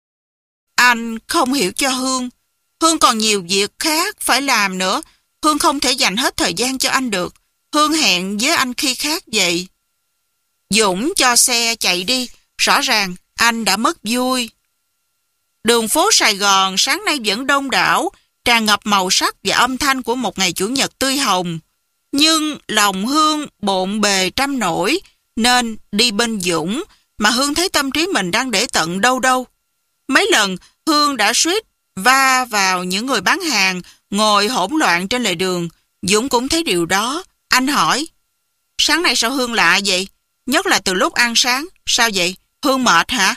anh không hiểu cho Hương. Hương còn nhiều việc khác phải làm nữa. Hương không thể dành hết thời gian cho anh được. Hương hẹn với anh khi khác vậy. Dũng cho xe chạy đi. Rõ ràng anh đã mất vui. Đường phố Sài Gòn sáng nay vẫn đông đảo, tràn ngập màu sắc và âm thanh của một ngày Chủ nhật tươi hồng. Nhưng lòng Hương bộn bề trăm nỗi, nên đi bên Dũng mà Hương thấy tâm trí mình đang để tận đâu đâu. Mấy lần Hương đã suýt va vào những người bán hàng ngồi hỗn loạn trên lề đường. Dũng cũng thấy điều đó. Anh hỏi, sáng nay sao Hương lạ vậy? Nhất là từ lúc ăn sáng. Sao vậy? Hương mệt hả?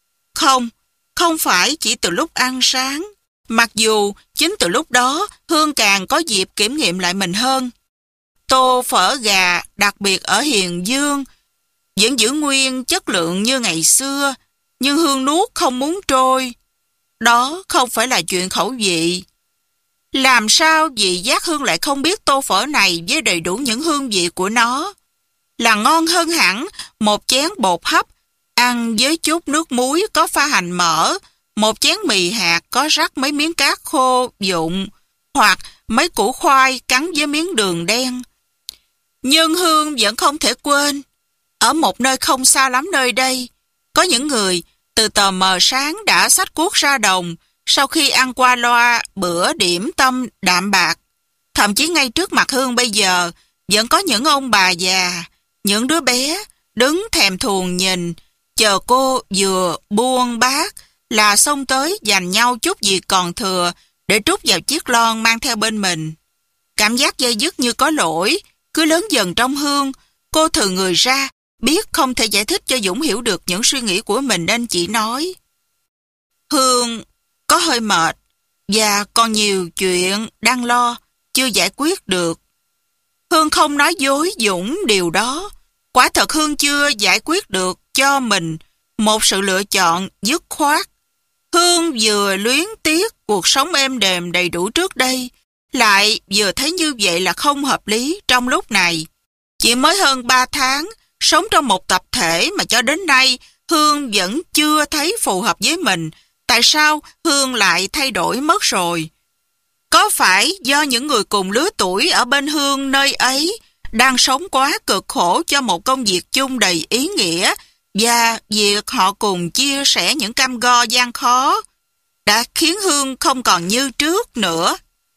Không phải chỉ từ lúc ăn sáng. Mặc dù chính từ lúc đó Hương càng có dịp kiểm nghiệm lại mình hơn. Tô phở gà đặc biệt ở Hiền Dương vẫn giữ nguyên chất lượng như ngày xưa, nhưng Hương nuốt không muốn trôi. Đó không phải là chuyện khẩu vị. Làm sao vị giác Hương lại không biết tô phở này với đầy đủ những hương vị của nó? Là ngon hơn hẳn một chén bột hấp ăn với chút nước muối có pha hành mỡ, một chén mì hạt có rắc mấy miếng cát khô vụn, hoặc mấy củ khoai cắn với miếng đường đen. Nhưng Hương vẫn không thể quên, ở một nơi không xa lắm nơi đây, có những người từ tờ mờ sáng đã xách cuốc ra đồng sau khi ăn qua loa bữa điểm tâm đạm bạc. Thậm chí ngay trước mặt Hương bây giờ vẫn có những ông bà già, những đứa bé đứng thèm thuồng nhìn, chờ cô vừa buông bát là xông tới giành nhau chút gì còn thừa để trút vào chiếc lon mang theo bên mình. Cảm giác dây dứt như có lỗi cứ lớn dần trong Hương. Cô thừ người ra, biết không thể giải thích cho Dũng hiểu được những suy nghĩ của mình nên chỉ nói: Hương có hơi mệt và còn nhiều chuyện đang lo, chưa giải quyết được. Hương không nói dối Dũng điều đó. Quả thật Hương chưa giải quyết được cho mình một sự lựa chọn dứt khoát. Hương vừa luyến tiếc cuộc sống êm đềm đầy đủ trước đây, lại vừa thấy như vậy là không hợp lý trong lúc này. Chỉ mới hơn 3 tháng, sống trong một tập thể mà cho đến nay Hương vẫn chưa thấy phù hợp với mình. Tại sao Hương lại thay đổi mất rồi? Có phải do những người cùng lứa tuổi ở bên Hương nơi ấy đang sống quá cực khổ cho một công việc chung đầy ý nghĩa, và việc họ cùng chia sẻ những cam go gian khó đã khiến Hương không còn như trước nữa?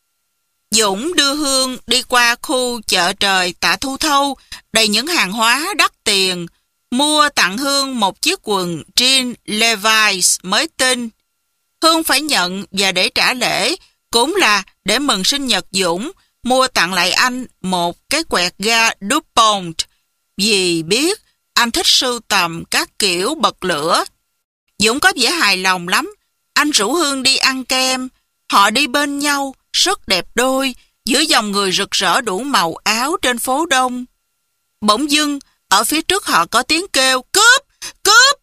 Dũng đưa Hương đi qua khu chợ trời Tạ Thu Thâu đầy những hàng hóa đắt tiền, mua tặng Hương một chiếc quần jean Levi's mới tinh. Hương phải nhận và để trả lễ, cũng là để mừng sinh nhật Dũng, mua tặng lại anh một cái quẹt ga DuPont, vì biết anh thích sưu tầm các kiểu bật lửa. Dũng có vẻ hài lòng lắm. Anh rủ Hương đi ăn kem. Họ đi bên nhau, rất đẹp đôi, giữa dòng người rực rỡ đủ màu áo trên phố đông. Bỗng dưng, ở phía trước họ có tiếng kêu cướp, cướp.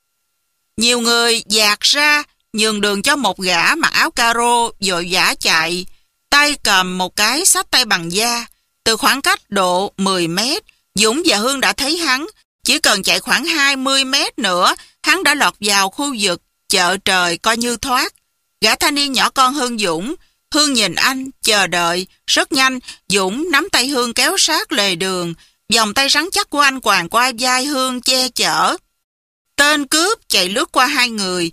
Nhiều người dạt ra, nhường đường cho một gã mặc áo caro vội vã chạy, tay cầm một cái xách tay bằng da. Từ khoảng cách độ 10 mét, Dũng và Hương đã thấy hắn. Chỉ cần chạy khoảng 20 mét nữa, hắn đã lọt vào khu vực chợ trời coi như thoát. Gã thanh niên nhỏ con hơn Dũng. Hương nhìn anh, chờ đợi. Rất nhanh, Dũng nắm tay Hương kéo sát lề đường. Vòng tay rắn chắc của anh quàng qua vai Hương che chở. Tên cướp chạy lướt qua hai người.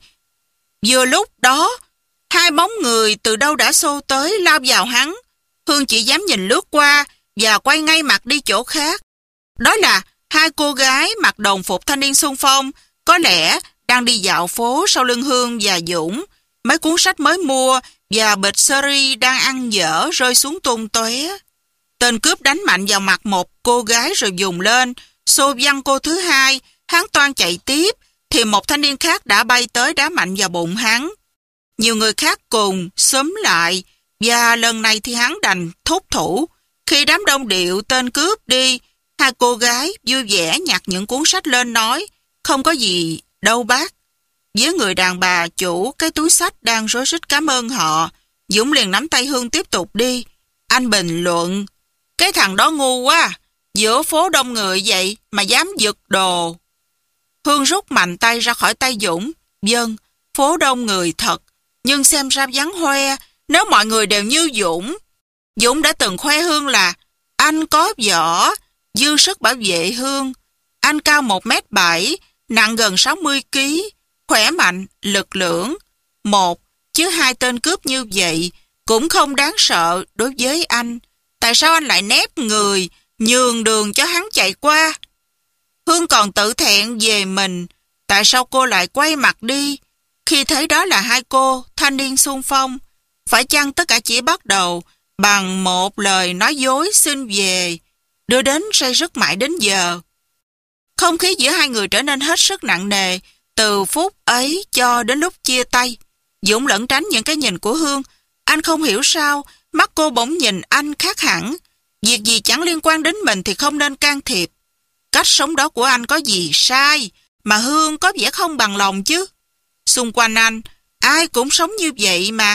Vừa lúc đó, hai bóng người từ đâu đã xô tới lao vào hắn. Hương chỉ dám nhìn lướt qua và quay ngay mặt đi chỗ khác. Đó là hai cô gái mặc đồng phục thanh niên xung phong, có lẽ đang đi dạo phố sau lưng Hương và Dũng. Mấy cuốn sách mới mua và bịch seri đang ăn dở rơi xuống tung tóe. Tên cướp đánh mạnh vào mặt một cô gái rồi dùng lên, xô văng cô thứ hai. Hắn toan chạy tiếp, thì một thanh niên khác đã bay tới đá mạnh vào bụng hắn. Nhiều người khác cùng xúm lại, và lần này thì hắn đành thúc thủ. Khi đám đông điệu tên cướp đi, hai cô gái vui vẻ nhặt những cuốn sách lên nói: Không có gì đâu bác. Với người đàn bà chủ cái túi sách đang rối rít cảm ơn họ, Dũng liền nắm tay Hương tiếp tục đi. Anh bình luận: Cái thằng đó ngu quá, giữa phố đông người vậy mà dám giật đồ. Hương rút mạnh tay ra khỏi tay Dũng. Vâng, phố đông người thật, nhưng xem ra vắng hoe nếu mọi người đều như Dũng. Dũng đã từng khoe Hương là anh có võ, dư sức bảo vệ Hương. Anh cao 1m7, nặng gần 60kg, khỏe mạnh, lực lưỡng. Một, chứ hai tên cướp như vậy cũng không đáng sợ đối với anh. Tại sao anh lại nép người, nhường đường cho hắn chạy qua? Hương còn tự thẹn về mình. Tại sao cô lại quay mặt đi khi thấy đó là hai cô thanh niên xung phong? Phải chăng tất cả chỉ bắt đầu bằng một lời nói dối xin về, đưa đến say rứt mãi đến giờ? Không khí giữa hai người trở nên hết sức nặng nề từ phút ấy cho đến lúc chia tay. Dũng lẩn tránh những cái nhìn của Hương. Anh không hiểu sao mắt cô bỗng nhìn anh khác hẳn. Việc gì chẳng liên quan đến mình thì không nên can thiệp. Cách sống đó của anh có gì sai mà Hương có vẻ không bằng lòng chứ? Xung quanh anh, ai cũng sống như vậy mà.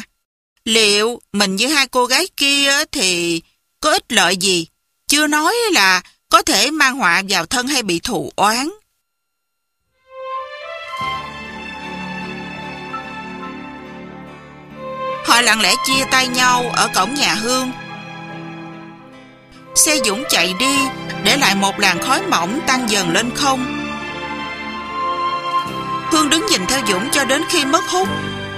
Liệu mình với hai cô gái kia thì có ích lợi gì? Chưa nói là có thể mang họa vào thân hay bị thù oán. Họ lặng lẽ chia tay nhau ở cổng nhà Hương. Xe Dũng chạy đi, để lại một làn khói mỏng tan dần lên không. Hương đứng nhìn theo Dũng cho đến khi mất hút.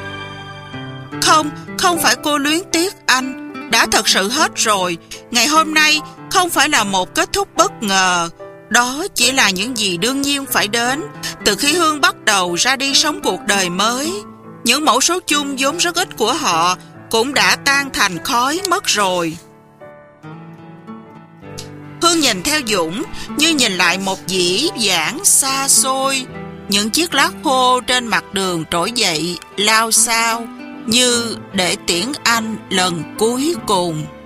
Không phải cô luyến tiếc anh. Đã thật sự hết rồi. Ngày hôm nay không phải là một kết thúc bất ngờ. Đó chỉ là những gì đương nhiên phải đến. Từ khi Hương bắt đầu ra đi sống cuộc đời mới, những mẫu số chung vốn rất ít của họ cũng đã tan thành khói mất rồi. Hương nhìn theo Dũng như nhìn lại một dĩ vãng xa xôi. Những chiếc lá khô trên mặt đường trỗi dậy lao xao như để tiễn anh lần cuối cùng.